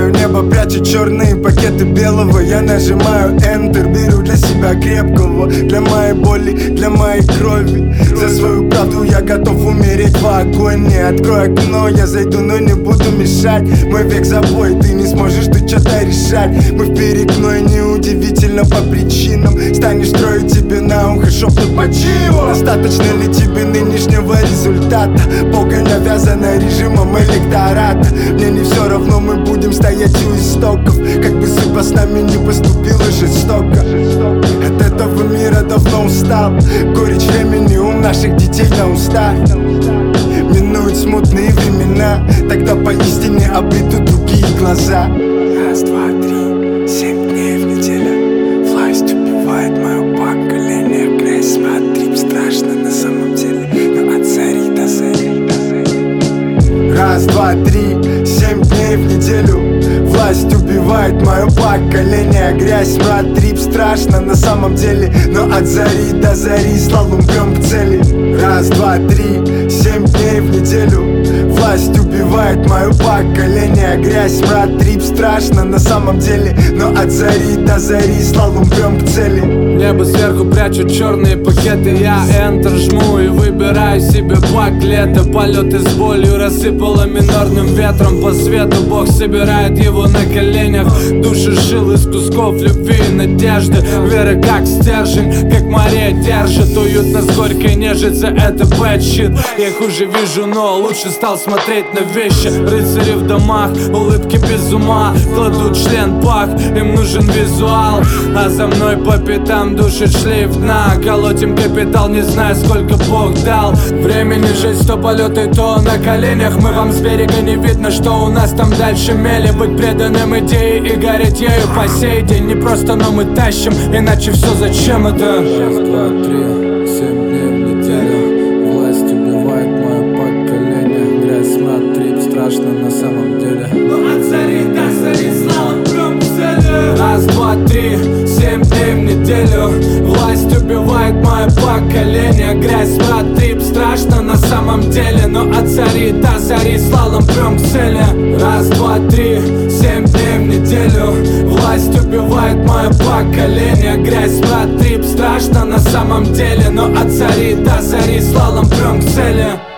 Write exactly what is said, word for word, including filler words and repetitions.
Мое небо прячет черные пакеты белого. Я нажимаю Enter, беру для себя крепкого. Для моей боли, для моей крови. За свою правду я готов умереть в агоне. Открой окно, я зайду, но не буду мешать. Мой век забой, ты не сможешь ты что-то решать. Мы в перекной, неудивительно по причинам. Станешь строить тебе на ухо шепот почиву. Достаточно ли тебе нынешнего результата? Погонь навязана режимом электората. Мне не все равно, мы будем стоять у истоков. Как бы судьба с нами не поступила жестоко. От этого мира давно устал. Горечь времени у наших детей на устах. Минуют смутные времена, тогда поистине обретут другие глаза. Раз, два, три, семь дней в неделю. Власть убивает мое поколение. Грязь, смотри, страшно на самом деле. Но от зари до зари, до зари. Раз, два, три, семь дней в неделю. Власть убивает мое поколение. Грязь, смрад, трип, страшно на самом деле. Но от зари до зари слалом прям к цели. Раз, два, три, семь дней в неделю. Власть убивает мое поколение. Грязь, смрад, трип, страшно на самом деле. Но от зари до зари слалом прям к цели. Небо сверху прячут черные пакеты. Я Enter жму и выбираю себе пак лета. Полеты с болью рассыпало минорным ветром по свету. Бог собирает его на коленях. Души жил из кусков любви и надежды. Вера как стержень, как Мария держит. Уютно с горькой нежится, это bad shit. Я хуже вижу, но лучше стал смотреть на вещи. Рыцари в домах, улыбки без ума. Кладут член пах, им нужен визуал. А за мной по пятам душит шлейф дна. Колотим капитал, не знаю сколько Бог дал. Времени жить, то полеты, то на коленях. Мы вам с берега не видно, что у нас там дальше мели. Быть преданным идее и гореть ею по сей день. Не просто, но мы тащим, иначе все зачем это? Раз, два, три, семь дней в неделю. Власть убивает мое поколение. Грязь, смрад, трип, страшно на самом деле. Но от зари до зари слава прям к цели. Раз, два, три, семь дней в неделю. Власть убивает мое поколение. Грязь, смрад, трип, страшно на самом деле. Но от зари до зари слалом прям к цели. Раз, два, три, семь дней в неделю. Власть убивает мое поколение. Грязь, смрад, трип, страшно на самом деле. Но от зари до зари слалом прям к цели.